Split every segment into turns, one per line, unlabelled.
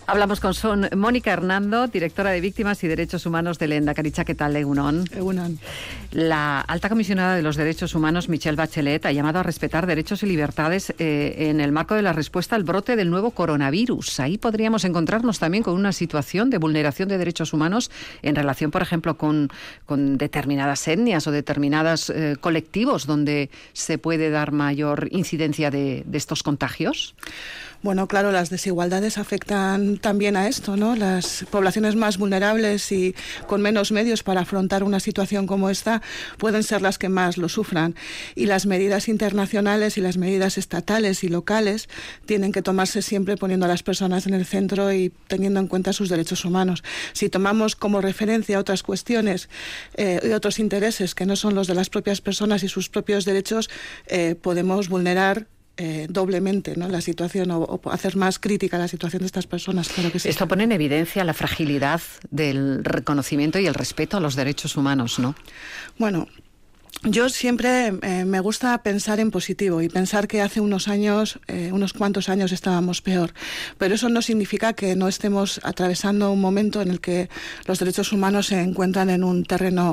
Hablamos con Mónica Hernando, directora de Víctimas y Derechos Humanos de Lehendakaritza. ¿Qué tal, Egunon?
Egunon.
La alta comisionada de los derechos humanos, Michelle Bachelet, ha llamado a respetar derechos y libertades en el marco de la respuesta al brote del nuevo coronavirus. Ahí podríamos encontrarnos también con una situación de vulneración de derechos humanos en relación, por ejemplo, con determinadas etnias o determinados colectivos donde se puede dar mayor incidencia de estos contagios.
Bueno, claro, las desigualdades afectan también a esto, ¿no? Las poblaciones más vulnerables y con menos medios para afrontar una situación como esta pueden ser las que más lo sufran. Y las medidas internacionales y las medidas estatales y locales tienen que tomarse siempre poniendo a las personas en el centro y teniendo en cuenta sus derechos humanos. Si tomamos como referencia otras cuestiones y otros intereses que no son los de las propias personas y sus propios derechos, podemos vulnerar doblemente, ¿no?, la situación o hacer más crítica la situación de estas personas. Claro que sí.
Esto pone en evidencia la fragilidad del reconocimiento y el respeto a los derechos humanos, ¿no?
Bueno, yo siempre me gusta pensar en positivo y pensar que hace unos cuantos años estábamos peor. Pero eso no significa que no estemos atravesando un momento en el que los derechos humanos se encuentran en un terreno,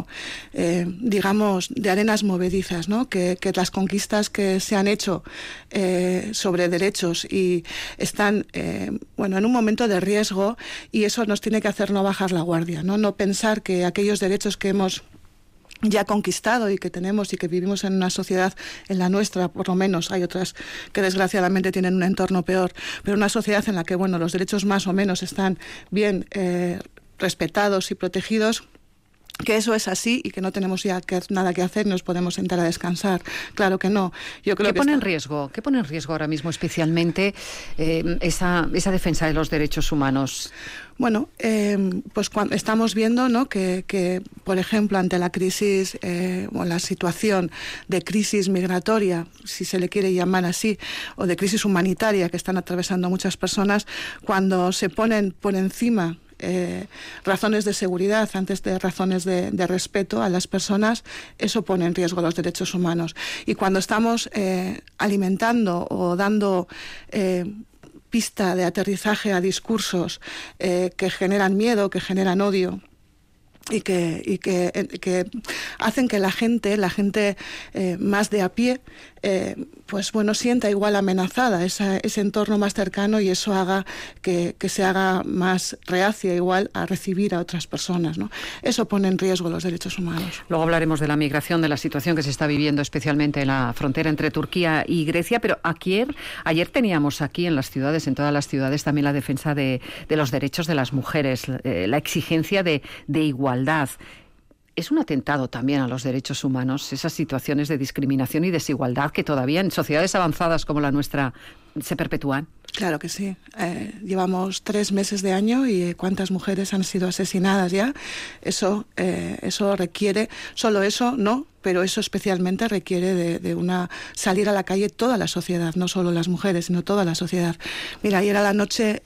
digamos, de arenas movedizas, ¿no? Que las conquistas que se han hecho sobre derechos y están, en un momento de riesgo, y eso nos tiene que hacer no bajar la guardia, ¿no? No pensar que aquellos derechos que hemos ya conquistado y que tenemos y que vivimos en una sociedad, en la nuestra por lo menos, hay otras que desgraciadamente tienen un entorno peor, pero una sociedad en la que los derechos más o menos están bien respetados y protegidos, que eso es así y que no tenemos ya nada que hacer y nos podemos sentar a descansar. Claro que no. Yo creo
¿Qué pone en riesgo ahora mismo especialmente esa defensa de los derechos humanos?
Bueno, pues estamos viendo, ¿no?, que, por ejemplo, ante la crisis o la situación de crisis migratoria, si se le quiere llamar así, o de crisis humanitaria que están atravesando muchas personas, cuando se ponen por encima razones de seguridad antes de razones de respeto a las personas, eso pone en riesgo los derechos humanos. Y cuando estamos alimentando o dando pista de aterrizaje a discursos que generan miedo, que generan odio y que hacen que la gente más de a pie sienta igual amenazada ese entorno más cercano, y eso haga que se haga más reacia igual a recibir a otras personas, ¿no? Eso pone en riesgo los derechos humanos.
Luego hablaremos de la migración, de la situación que se está viviendo especialmente en la frontera entre Turquía y Grecia, pero ayer teníamos aquí en todas las ciudades también la defensa de los derechos de las mujeres, la exigencia de igualdad. Es un atentado también a los derechos humanos, esas situaciones de discriminación y desigualdad que todavía en sociedades avanzadas como la nuestra se perpetúan.
Claro que sí. Llevamos 3 meses de año y ¿cuántas mujeres han sido asesinadas ya? Eso requiere, solo eso no, pero eso especialmente requiere de salir a la calle toda la sociedad, no solo las mujeres, sino toda la sociedad. Mira, ayer a la noche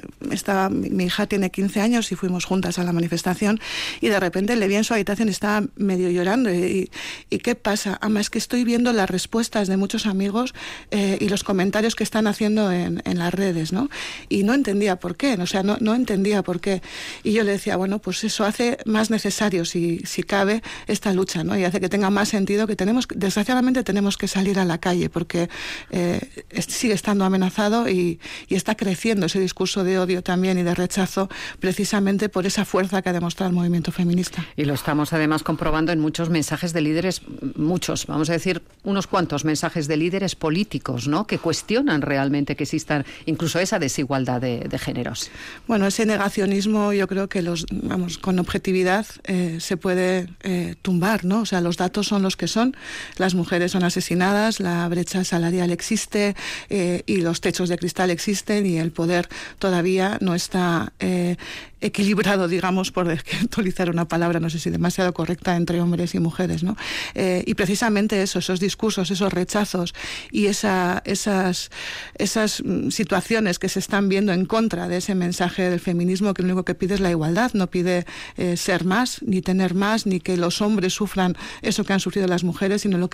mi hija tiene 15 años y fuimos juntas a la manifestación, y de repente le vi en su habitación y estaba medio llorando. ¿Y qué pasa? Además, es que estoy viendo las respuestas de muchos amigos y los comentarios que están haciendo en las redes, ¿no? Y no entendía por qué, no entendía por qué. Y yo le decía, pues eso hace más necesario, si cabe, esta lucha, ¿no? Y hace que tenga más sentido que desgraciadamente tenemos que salir a la calle, porque sigue estando amenazado y está creciendo ese discurso de odio también y de rechazo, precisamente por esa fuerza que ha demostrado el movimiento feminista.
Y lo estamos además comprobando en muchos mensajes de líderes, vamos a decir, unos cuantos mensajes de líderes políticos, ¿no?, que cuestionan realmente que exista incluso esa desigualdad de géneros.
Bueno, ese negacionismo yo creo que con objetividad se puede tumbar, ¿no? O sea, los datos son los que son, las mujeres son asesinadas, la brecha salarial existe y los techos de cristal existen, y el poder todavía no está equilibrado, digamos, por utilizar una palabra, no sé si demasiado correcta, entre hombres y mujeres, ¿no? Y precisamente esos discursos, esos rechazos y esas situaciones que se están viendo en contra de ese mensaje del feminismo, que lo único que pide es la igualdad, no pide ser más, ni tener más, ni que los hombres sufran eso que han sufrido las mujeres, sino lo que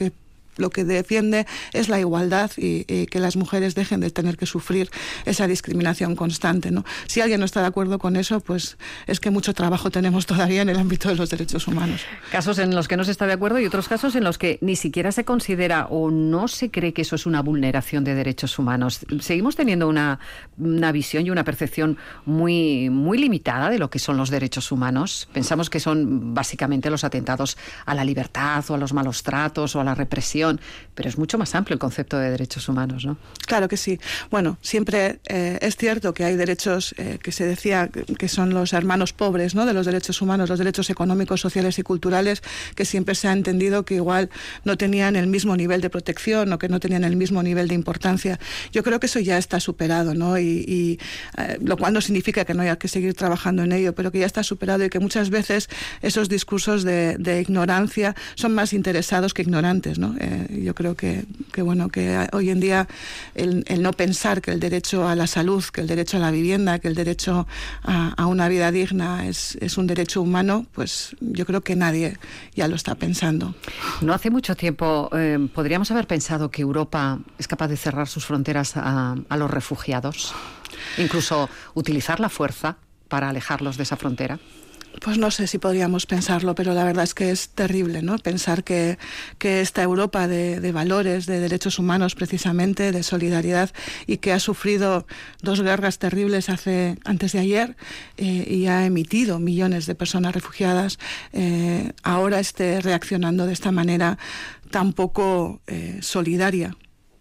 lo que defiende es la igualdad y que las mujeres dejen de tener que sufrir esa discriminación constante, ¿no? Si alguien no está de acuerdo con eso, pues es que mucho trabajo tenemos todavía en el ámbito de los derechos humanos.
Casos en los que no se está de acuerdo y otros casos en los que ni siquiera se considera o no se cree que eso es una vulneración de derechos humanos. Seguimos teniendo una visión y una percepción muy, muy limitada de lo que son los derechos humanos. Pensamos que son básicamente los atentados a la libertad o a los malos tratos o a la represión, pero es mucho más amplio el concepto de derechos humanos, ¿no?
Claro que sí. Bueno, siempre es cierto que hay derechos que se decía que son los hermanos pobres, ¿no?, de los derechos humanos, los derechos económicos, sociales y culturales, que siempre se ha entendido que igual no tenían el mismo nivel de protección o que no tenían el mismo nivel de importancia. Yo creo que eso ya está superado, ¿no? Lo cual no significa que no haya que seguir trabajando en ello, pero que ya está superado y que muchas veces esos discursos de ignorancia son más interesados que ignorantes, ¿no? Yo creo que hoy en día el no pensar que el derecho a la salud, que el derecho a la vivienda, que el derecho a una vida digna es un derecho humano, pues yo creo que nadie ya lo está pensando.
No hace mucho tiempo podríamos haber pensado que Europa es capaz de cerrar sus fronteras a los refugiados, incluso utilizar la fuerza para alejarlos de esa frontera.
Pues no sé si podríamos pensarlo, pero la verdad es que es terrible, ¿no? Pensar que esta Europa de valores, de derechos humanos precisamente, de solidaridad, y que ha sufrido 2 guerras terribles antes de ayer y ha emitido millones de personas refugiadas, ahora esté reaccionando de esta manera tan poco solidaria.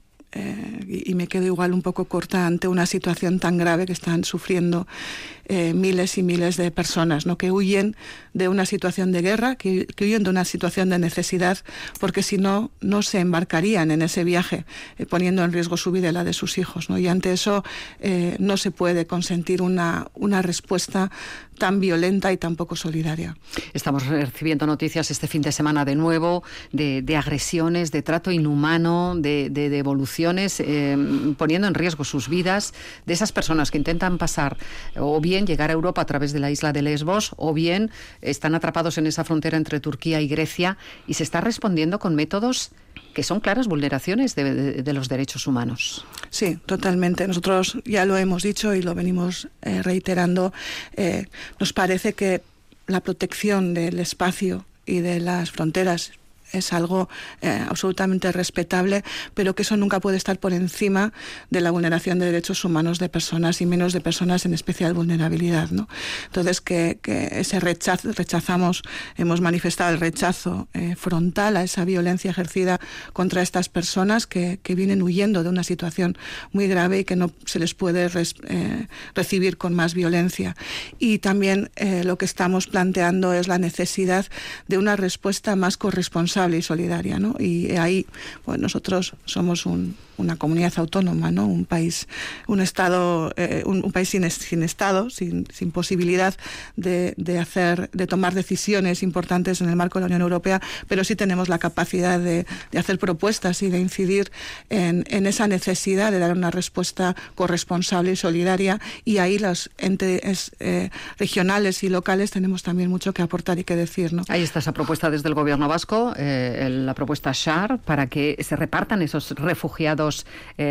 Y me quedo igual un poco corta ante una situación tan grave que están sufriendo miles y miles de personas, ¿no?, que huyen de una situación de guerra, que huyen de una situación de necesidad, porque si no, no se embarcarían en ese viaje, poniendo en riesgo su vida y la de sus hijos, ¿no? Y ante eso no se puede consentir una respuesta tan violenta y tan poco solidaria.
Estamos recibiendo noticias este fin de semana de nuevo de agresiones, de trato inhumano, de devoluciones, poniendo en riesgo sus vidas, de esas personas que intentan pasar o bien llegar a Europa a través de la isla de Lesbos, o bien están atrapados en esa frontera entre Turquía y Grecia, y se está respondiendo con métodos que son claras vulneraciones de los derechos humanos.
Sí, totalmente. Nosotros ya lo hemos dicho y lo venimos reiterando. Nos parece que la protección del espacio y de las fronteras es algo absolutamente respetable, pero que eso nunca puede estar por encima de la vulneración de derechos humanos de personas, y menos de personas en especial vulnerabilidad, ¿no? Entonces, que ese rechazamos, hemos manifestado el rechazo frontal a esa violencia ejercida contra estas personas que vienen huyendo de una situación muy grave y que no se les puede recibir con más violencia. Y también lo que estamos planteando es la necesidad de una respuesta más corresponsable y solidaria, ¿no? Y ahí, bueno, nosotros somos una comunidad autónoma, ¿no? Un país, un estado, un país sin estado, sin posibilidad de tomar decisiones importantes en el marco de la Unión Europea, pero sí tenemos la capacidad de hacer propuestas y de incidir en esa necesidad de dar una respuesta corresponsable y solidaria, y ahí los entes regionales y locales tenemos también mucho que aportar y que decir, ¿no?
Ahí está esa propuesta desde el Gobierno vasco, la propuesta SHARE, para que se repartan esos refugiados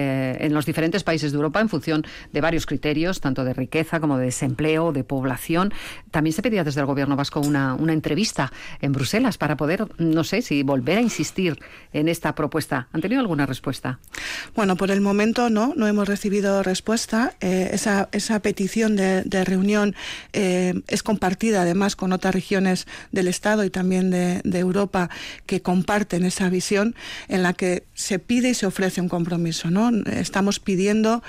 en los diferentes países de Europa en función de varios criterios, tanto de riqueza como de desempleo, de población. También se pedía desde el Gobierno vasco una entrevista en Bruselas para poder, no sé, si volver a insistir en esta propuesta. ¿Han tenido alguna respuesta?
Bueno, por el momento no hemos recibido respuesta. Esa petición de reunión es compartida además con otras regiones del Estado y también de Europa que comparten esa visión, en la que se pide y se ofrece un compromiso, ¿no? Estamos pidiendo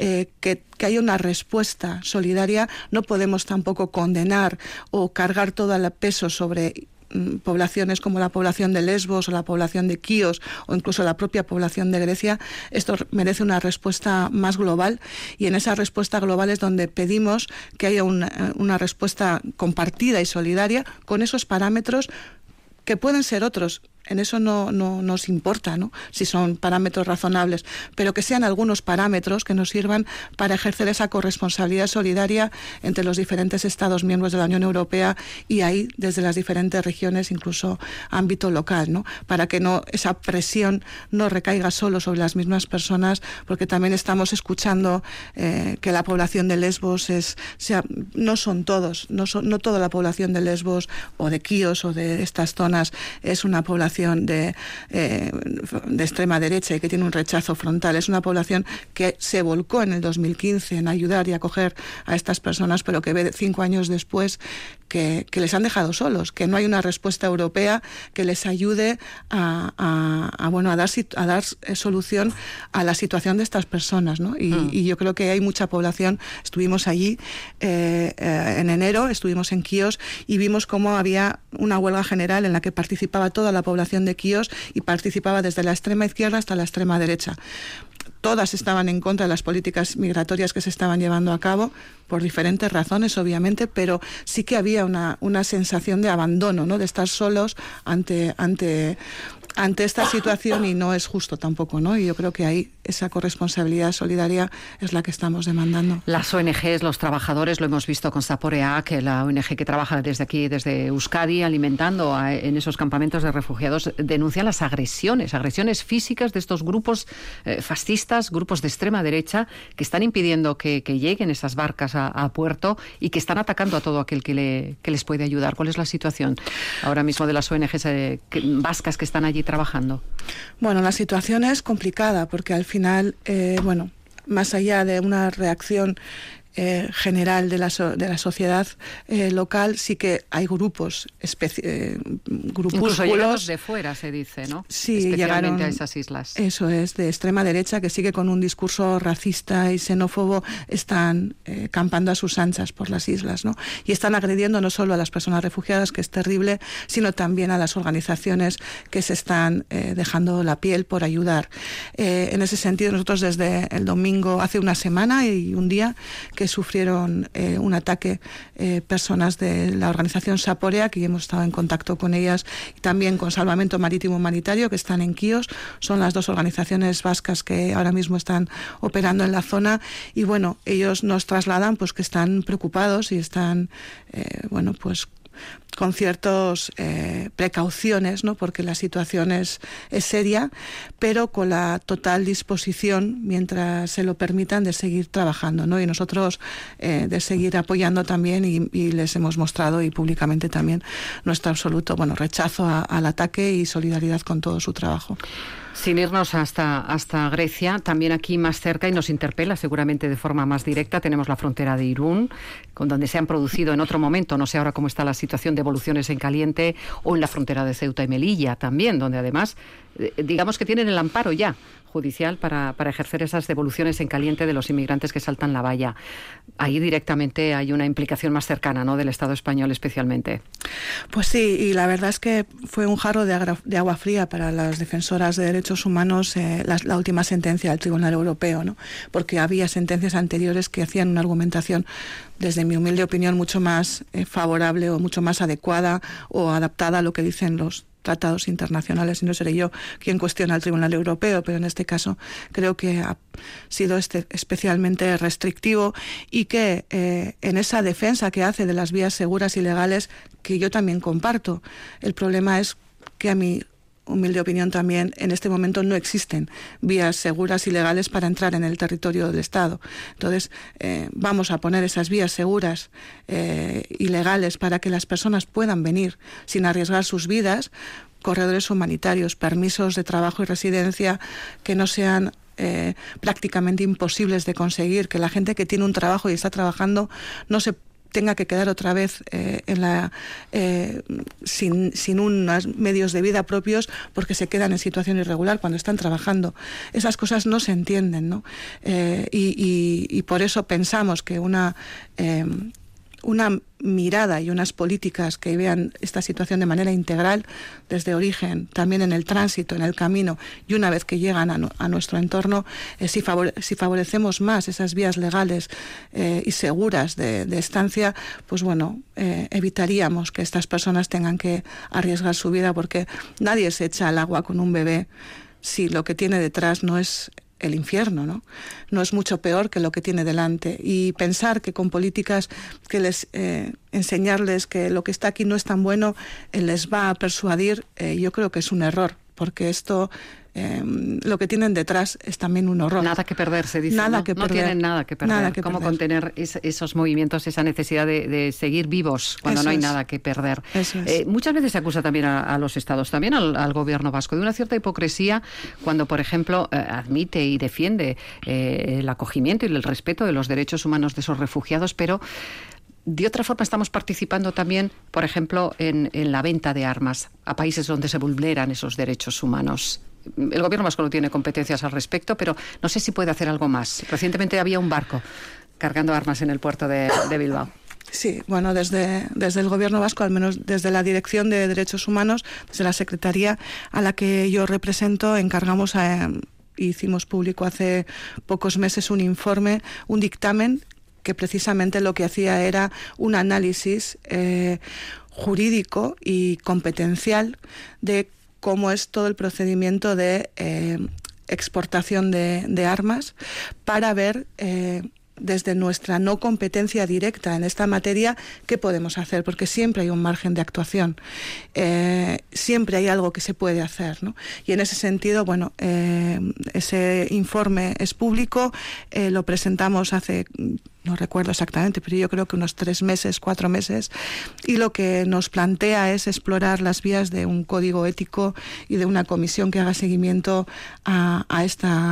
que haya una respuesta solidaria. No podemos tampoco condenar o cargar todo el peso sobre poblaciones como la población de Lesbos o la población de Quíos o incluso la propia población de Grecia. Esto merece una respuesta más global, y en esa respuesta global es donde pedimos que haya una respuesta compartida y solidaria con esos parámetros que pueden ser otros. en eso no nos importa, ¿no?, si son parámetros razonables, pero que sean algunos parámetros que nos sirvan para ejercer esa corresponsabilidad solidaria entre los diferentes Estados miembros de la Unión Europea y ahí desde las diferentes regiones, incluso ámbito local, ¿no?, para que esa presión no recaiga solo sobre las mismas personas, porque también estamos escuchando que la población de Lesbos no son todos, no toda la población de Lesbos o de Quíos o de estas zonas es una población de extrema derecha y que tiene un rechazo frontal. Es una población que se volcó en el 2015 en ayudar y acoger a estas personas, pero que ve 5 años después que les han dejado solos, que no hay una respuesta europea que les ayude a dar solución a la situación de estas personas, ¿no? Y yo creo que hay mucha población. Estuvimos allí en enero, estuvimos en Quíos y vimos cómo había una huelga general en la que participaba toda la población de Quíos y participaba desde la extrema izquierda hasta la extrema derecha. Todas estaban en contra de las políticas migratorias que se estaban llevando a cabo, por diferentes razones, obviamente, pero sí que había una sensación de abandono, ¿no?, de estar solos ante esta situación, y no es justo tampoco, ¿no? Y yo creo que ahí esa corresponsabilidad solidaria es la que estamos demandando.
Las ONGs, los trabajadores, lo hemos visto con Zaporeak, la ONG que trabaja desde aquí, desde Euskadi, alimentando en esos campamentos de refugiados, denuncian las agresiones físicas de estos grupos fascistas, grupos de extrema derecha, que están impidiendo que lleguen esas barcas a puerto y que están atacando a todo aquel que les puede ayudar. ¿Cuál es la situación ahora mismo de las ONGs vascas que están allí trabajando?
Bueno, la situación es complicada porque al final, más allá de una reacción general de la sociedad local, sí que hay grupúsculos.
Incluso llegados de fuera, se dice, ¿no?
Sí,
especialmente
llegaron
a esas islas.
Eso es, de extrema derecha, que sigue con un discurso racista y xenófobo, están campando a sus anchas por las islas, ¿no? Y están agrediendo no solo a las personas refugiadas, que es terrible, sino también a las organizaciones que se están dejando la piel por ayudar. En ese sentido, nosotros desde el domingo, hace una semana y un día, que sufrieron un ataque personas de la organización Zaporeak, y hemos estado en contacto con ellas, y también con Salvamento Marítimo Humanitario, que están en Quíos. Son las dos organizaciones vascas que ahora mismo están operando en la zona, y bueno, ellos nos trasladan pues que están preocupados y están con ciertas precauciones, ¿no?, porque la situación es seria, pero con la total disposición, mientras se lo permitan, de seguir trabajando, ¿no? Y nosotros de seguir apoyando también, y les hemos mostrado, y públicamente también, nuestro absoluto rechazo al ataque y solidaridad con todo su trabajo.
Sin irnos hasta Grecia, también aquí más cerca, y nos interpela seguramente de forma más directa, tenemos la frontera de Irún, con donde se han producido en otro momento, no sé ahora cómo está la situación, devoluciones en caliente, o en la frontera de Ceuta y Melilla también, donde además, digamos que tienen el amparo ya judicial para ejercer esas devoluciones en caliente de los inmigrantes que saltan la valla. Ahí directamente hay una implicación más cercana, ¿no?, del Estado español especialmente.
Pues sí, y la verdad es que fue un jarro de agua fría para las defensoras de derechos humanos la última sentencia del Tribunal Europeo, ¿no?, porque había sentencias anteriores que hacían una argumentación, desde mi humilde opinión, mucho más favorable o mucho más adecuada o adaptada a lo que dicen los tratados internacionales, y no seré yo quien cuestiona al Tribunal Europeo, pero en este caso creo que ha sido especialmente restrictivo, y que en esa defensa que hace de las vías seguras y legales, que yo también comparto, el problema es que, a mi humilde opinión también, en este momento no existen vías seguras y legales para entrar en el territorio del Estado. Entonces, vamos a poner esas vías seguras y legales para que las personas puedan venir sin arriesgar sus vidas, corredores humanitarios, permisos de trabajo y residencia que no sean prácticamente imposibles de conseguir, que la gente que tiene un trabajo y está trabajando no se tenga que quedar otra vez sin unos medios de vida propios, porque se quedan en situación irregular cuando están trabajando. Esas cosas no se entienden, ¿no? Y por eso pensamos que una una mirada y unas políticas que vean esta situación de manera integral, desde origen, también en el tránsito, en el camino, y una vez que llegan a nuestro entorno, si favorecemos más esas vías legales y seguras de estancia, pues bueno, evitaríamos que estas personas tengan que arriesgar su vida, porque nadie se echa al agua con un bebé si lo que tiene detrás no es el infierno, ¿no? No es mucho peor que lo que tiene delante. Y pensar que con políticas que les enseñarles que lo que está aquí no es tan bueno, les va a persuadir, yo creo que es un error, porque esto, lo que tienen detrás es también un horror.
Nada que perder, se dice.
Nada
¿no?
que
No
perder.
tienen nada que perder.
Nada que
¿Cómo
perder.
contener esos movimientos, esa necesidad de seguir vivos cuando
Eso
no hay
es.
nada que perder?
Eso es.
Muchas veces se acusa también a los estados, también al gobierno vasco, de una cierta hipocresía cuando, por ejemplo, admite y defiende el acogimiento y el respeto de los derechos humanos de esos refugiados, pero de otra forma estamos participando también, por ejemplo, en la venta de armas a países donde se vulneran esos derechos humanos. El gobierno vasco no tiene competencias al respecto, pero no sé si puede hacer algo más. Recientemente había un barco cargando armas en el puerto de Bilbao.
Sí, bueno, desde el Gobierno vasco, al menos desde la Dirección de Derechos Humanos, desde la Secretaría a la que yo represento, encargamos hicimos público hace pocos meses un informe, un dictamen que precisamente lo que hacía era un análisis jurídico y competencial de cómo es todo el procedimiento de exportación de armas, para ver desde nuestra no competencia directa en esta materia qué podemos hacer, porque siempre hay un margen de actuación, siempre hay algo que se puede hacer, ¿no? Y en ese sentido, bueno, ese informe es público, lo presentamos hace, no recuerdo exactamente, pero yo creo que unos 3 meses, 4 meses, y lo que nos plantea es explorar las vías de un código ético y de una comisión que haga seguimiento a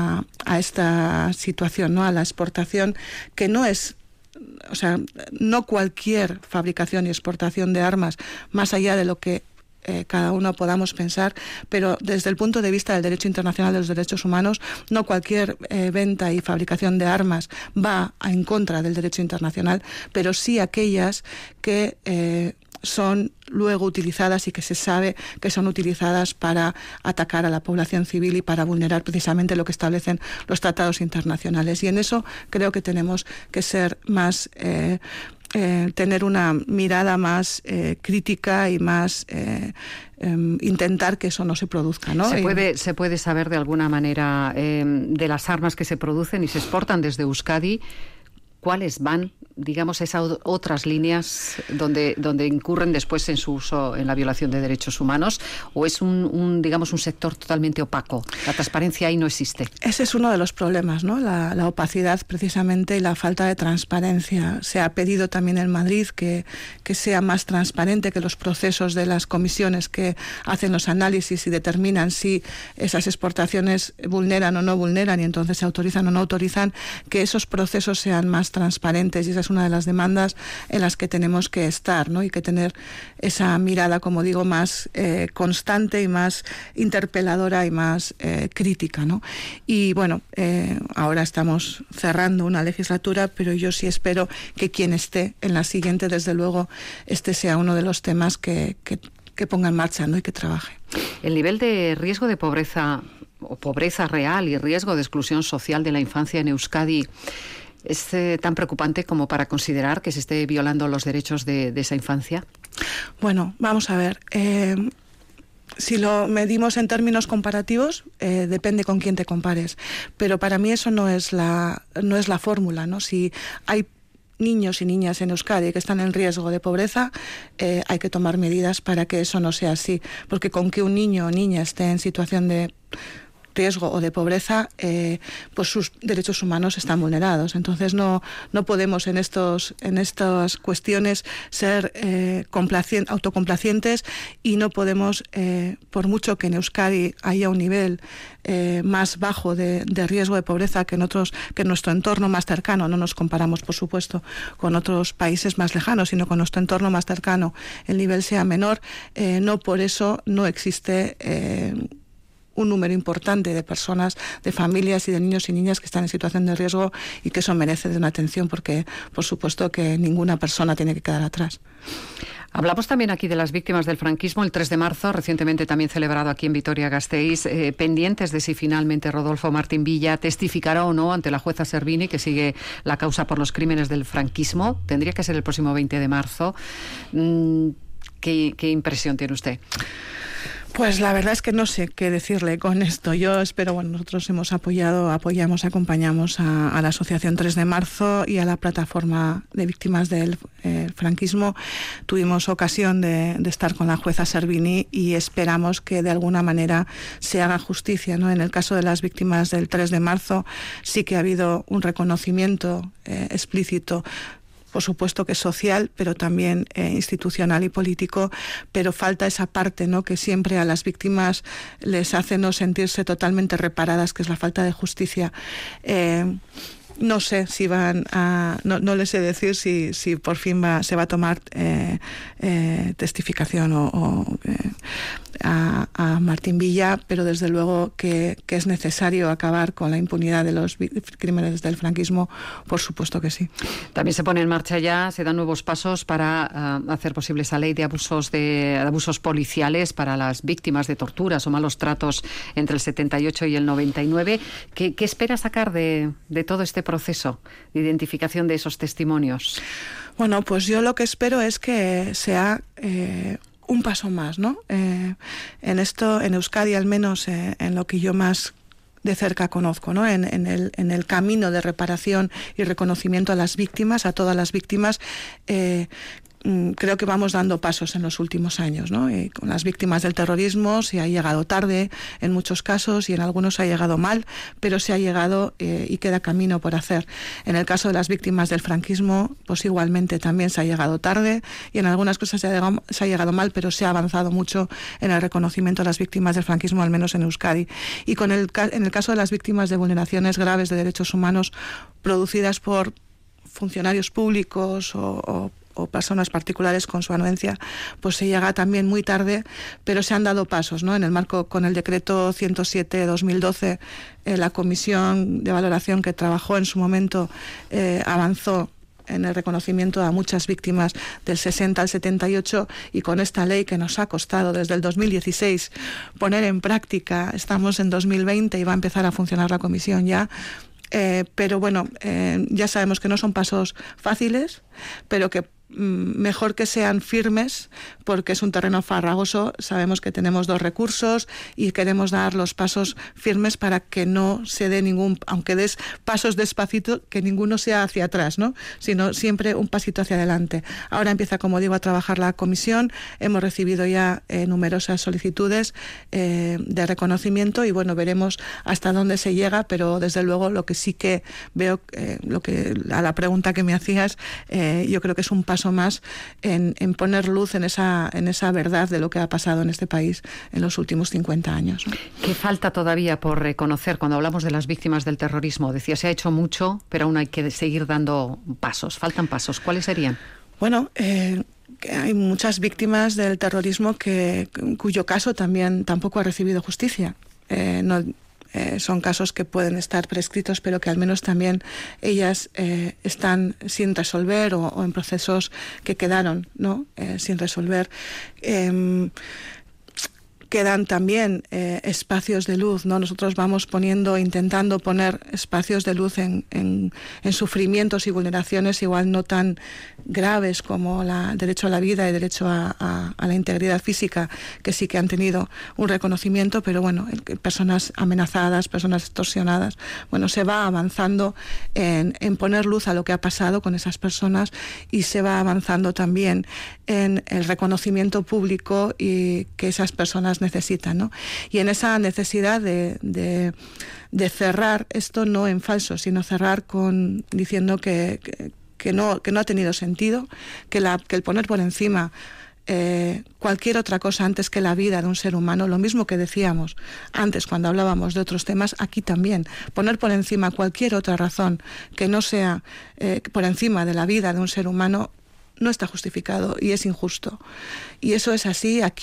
esta situación, ¿no? A la exportación, que no es, o sea, no cualquier fabricación y exportación de armas, más allá de lo que cada uno podamos pensar, pero desde el punto de vista del derecho internacional de los derechos humanos, no cualquier venta y fabricación de armas va en contra del derecho internacional, pero sí aquellas que son luego utilizadas y que se sabe que son utilizadas para atacar a la población civil y para vulnerar precisamente lo que establecen los tratados internacionales. Y en eso creo que tenemos que ser más tener una mirada más crítica y más intentar que eso no se produzca, ¿no?
¿Se puede saber de alguna manera de las armas que se producen y se exportan desde Euskadi, cuáles van, digamos, a esas otras líneas donde incurren después en su uso, en la violación de derechos humanos, o es digamos, un sector totalmente opaco? La transparencia ahí no existe.
Ese es uno de los problemas, ¿no? La opacidad precisamente y la falta de transparencia. Se ha pedido también en Madrid que sea más transparente, que los procesos de las comisiones que hacen los análisis y determinan si esas exportaciones vulneran o no vulneran y entonces se autorizan o no autorizan, que esos procesos sean más transparentes, y esa es una de las demandas en las que tenemos que estar, ¿no? Y que tener esa mirada, como digo, más constante y más interpeladora y más crítica, ¿no? Y bueno, ahora estamos cerrando una legislatura, pero yo sí espero que quien esté en la siguiente, desde luego, este sea uno de los temas que ponga en marcha, ¿no? Y que trabaje.
El nivel de riesgo de pobreza o pobreza real y riesgo de exclusión social de la infancia en Euskadi ¿es tan preocupante como para considerar que se esté violando los derechos de esa infancia?
Bueno, vamos a ver. Si lo medimos en términos comparativos, depende con quién te compares. Pero para mí eso no es la fórmula, ¿no? Si hay niños y niñas en Euskadi que están en riesgo de pobreza, hay que tomar medidas para que eso no sea así. Porque con que un niño o niña esté en situación de riesgo o de pobreza, pues sus derechos humanos están vulnerados. Entonces no podemos en estas cuestiones ser autocomplacientes, y no podemos, por mucho que en Euskadi haya un nivel más bajo de riesgo de pobreza que en nuestro entorno más cercano, no nos comparamos por supuesto con otros países más lejanos, sino con nuestro entorno más cercano, el nivel sea menor, no por eso no existe un número importante de personas, de familias y de niños y niñas que están en situación de riesgo y que eso merece de una atención porque, por supuesto, que ninguna persona tiene que quedar atrás.
Hablamos también aquí de las víctimas del franquismo el 3 de marzo, recientemente también celebrado aquí en Vitoria-Gasteiz, pendientes de si finalmente Rodolfo Martín Villa testificará o no ante la jueza Servini, que sigue la causa por los crímenes del franquismo. Tendría que ser el próximo 20 de marzo. ¿Qué impresión tiene usted?
Pues la verdad es que no sé qué decirle con esto. Yo espero, bueno, nosotros acompañamos a la Asociación 3 de Marzo y a la Plataforma de Víctimas del Franquismo. Tuvimos ocasión de estar con la jueza Servini y esperamos que de alguna manera se haga justicia, ¿no? En el caso de las víctimas del 3 de marzo sí que ha habido un reconocimiento explícito, por supuesto que social, pero también institucional y político, pero falta esa parte, ¿no?, que siempre a las víctimas les hace no sentirse totalmente reparadas, que es la falta de justicia. No sé si van a... No les sé decir si por fin se va a tomar testificación a Martín Villa, pero desde luego que es necesario acabar con la impunidad de los crímenes del franquismo, por supuesto que sí.
También se pone en marcha ya, se dan nuevos pasos para hacer posible esa ley de abusos policiales para las víctimas de torturas o malos tratos entre el 78 y el 99. ¿Qué espera sacar de todo este proceso de identificación de esos testimonios?
Bueno, pues yo lo que espero es que sea un paso más, ¿no? En esto, en Euskadi al menos, en lo que yo más de cerca conozco, ¿no? En el camino de reparación y reconocimiento a las víctimas, a todas las víctimas, creo que vamos dando pasos en los últimos años, ¿no? Con las víctimas del terrorismo se ha llegado tarde en muchos casos y en algunos se ha llegado mal, pero se ha llegado y queda camino por hacer. En el caso de las víctimas del franquismo, pues igualmente también se ha llegado tarde y en algunas cosas se ha llegado mal, pero se ha avanzado mucho en el reconocimiento a las víctimas del franquismo, al menos en Euskadi. Y en el caso de las víctimas de vulneraciones graves de derechos humanos producidas por funcionarios públicos o personas particulares con su anuencia, pues se llega también muy tarde, pero se han dado pasos, ¿no? En el marco, con el decreto 107/2012, la comisión de valoración que trabajó en su momento avanzó en el reconocimiento a muchas víctimas del 60 al 78 y con esta ley que nos ha costado desde el 2016 poner en práctica, estamos en 2020 y va a empezar a funcionar la comisión ya. Pero bueno, ya sabemos que no son pasos fáciles, pero que mejor que sean firmes, porque es un terreno farragoso. Sabemos que tenemos 2 recursos y queremos dar los pasos firmes para que no se dé aunque des pasos despacito, que ninguno sea hacia atrás, ¿no?, sino siempre un pasito hacia adelante. Ahora empieza, como digo, a trabajar la comisión. Hemos recibido ya numerosas solicitudes de reconocimiento y bueno, veremos hasta dónde se llega, pero desde luego lo que sí que veo, a la pregunta que me hacías, yo creo que es un paso más en poner luz en esa verdad de lo que ha pasado en este país en los últimos 50 años, ¿no?
¿Qué falta todavía por reconocer cuando hablamos de las víctimas del terrorismo? Decía, se ha hecho mucho, pero aún hay que seguir dando pasos. Faltan pasos. ¿Cuáles serían?
Bueno, hay muchas víctimas del terrorismo cuyo caso tampoco ha recibido justicia. Son casos que pueden estar prescritos, pero que al menos también ellas están sin resolver o en procesos que quedaron, ¿no?, sin resolver. Quedan también espacios de luz, ¿no? Nosotros vamos intentando poner espacios de luz en sufrimientos y vulneraciones igual no tan graves como el derecho a la vida y derecho a la integridad física, que sí que han tenido un reconocimiento, pero bueno, personas amenazadas, personas extorsionadas, bueno, se va avanzando en poner luz a lo que ha pasado con esas personas y se va avanzando también en el reconocimiento público y que esas personas necesitan, ¿no? Y en esa necesidad de cerrar esto no en falso, sino cerrar diciendo que no ha tenido sentido, que el poner por encima cualquier otra cosa antes que la vida de un ser humano, lo mismo que decíamos antes cuando hablábamos de otros temas, aquí también, poner por encima cualquier otra razón que no sea por encima de la vida de un ser humano, no está justificado y es injusto. Y eso es así aquí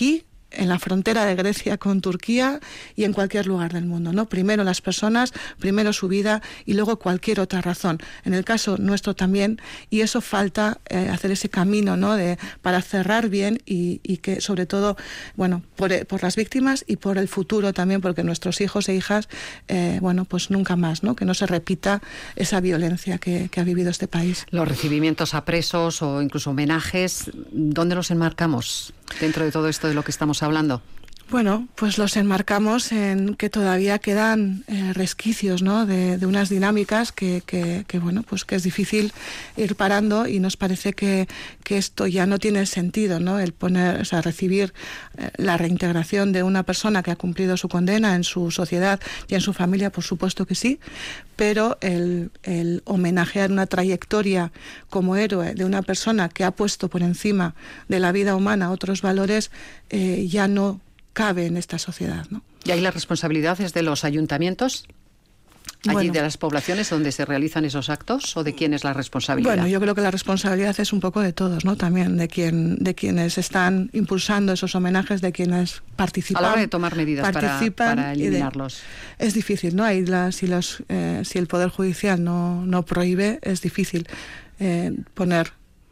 en la frontera de Grecia con Turquía y en cualquier lugar del mundo, ¿no? Primero las personas, primero su vida y luego cualquier otra razón. En el caso nuestro también, y eso falta hacer ese camino, ¿no? Para cerrar bien y que sobre todo, bueno, por las víctimas y por el futuro también, porque nuestros hijos e hijas, bueno, pues nunca más, ¿no? Que no se repita esa violencia que ha vivido este país.
Los recibimientos a presos o incluso homenajes, ¿dónde los enmarcamos dentro de todo esto de lo que estamos hablando?
Bueno, pues los enmarcamos en que todavía quedan resquicios, ¿no? de unas dinámicas que bueno, pues que es difícil ir parando, y nos parece que esto ya no tiene sentido, ¿no? El poner, o sea, recibir la reintegración de una persona que ha cumplido su condena en su sociedad y en su familia, por supuesto que sí, pero el homenajear una trayectoria como héroe de una persona que ha puesto por encima de la vida humana otros valores, ya no cabe en esta sociedad, ¿no?
¿Y ahí la responsabilidad es de los ayuntamientos? ¿Allí
Bueno,
de las poblaciones donde se realizan esos actos, o de quién es la responsabilidad?
Bueno, yo creo que la responsabilidad es un poco de todos, ¿no? También de quienes están impulsando esos homenajes, de quienes participan.
A la hora de tomar medidas para eliminarlos.
Es difícil, ¿no? Ahí si el Poder Judicial no prohíbe, es difícil poner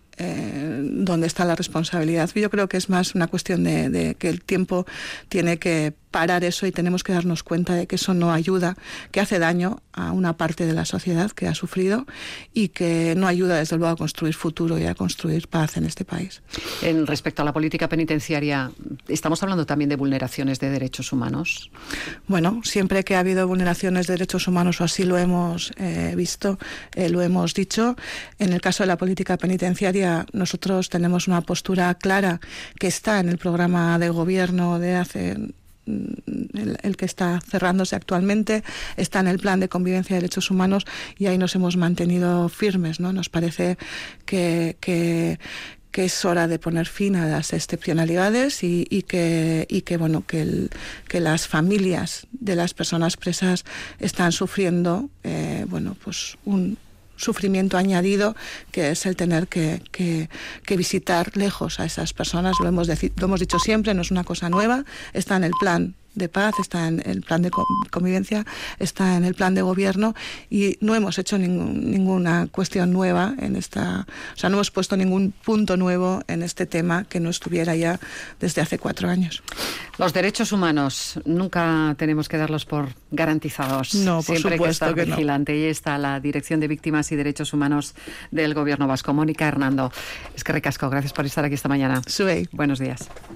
dónde está la responsabilidad. Yo creo que es más una cuestión de que el tiempo tiene que parar eso, y tenemos que darnos cuenta de que eso no ayuda, que hace daño a una parte de la sociedad que ha sufrido, y que no ayuda desde luego a construir futuro y a construir paz en este país.
En respecto a la política penitenciaria, ¿estamos hablando también de vulneraciones de derechos humanos?
Bueno, siempre que ha habido vulneraciones de derechos humanos, o así lo hemos visto, lo hemos dicho. En el caso de la política penitenciaria, nosotros tenemos una postura clara que está en el programa de gobierno de hace... El que está cerrándose actualmente, está en el plan de convivencia de derechos humanos, y ahí nos hemos mantenido firmes, ¿no? Nos parece que es hora de poner fin a las excepcionalidades y que las familias de las personas presas están sufriendo pues un sufrimiento añadido, que es el tener que visitar lejos a esas personas. Lo hemos dicho siempre, no es una cosa nueva, está en el plan de paz, está en el plan de convivencia, está en el plan de gobierno, y no hemos hecho ninguna cuestión nueva en esta, o sea, no hemos puesto ningún punto nuevo en este tema que no estuviera ya desde hace 4 años. Los
derechos humanos nunca tenemos que darlos por garantizados.
No, por
siempre
supuesto
hay que estar
que
vigilante. No. Y está la Dirección de Víctimas y Derechos Humanos del Gobierno Vasco. Mónica Hernando, eskerrik asko, gracias por estar aquí esta mañana.
Zuei.
Buenos días.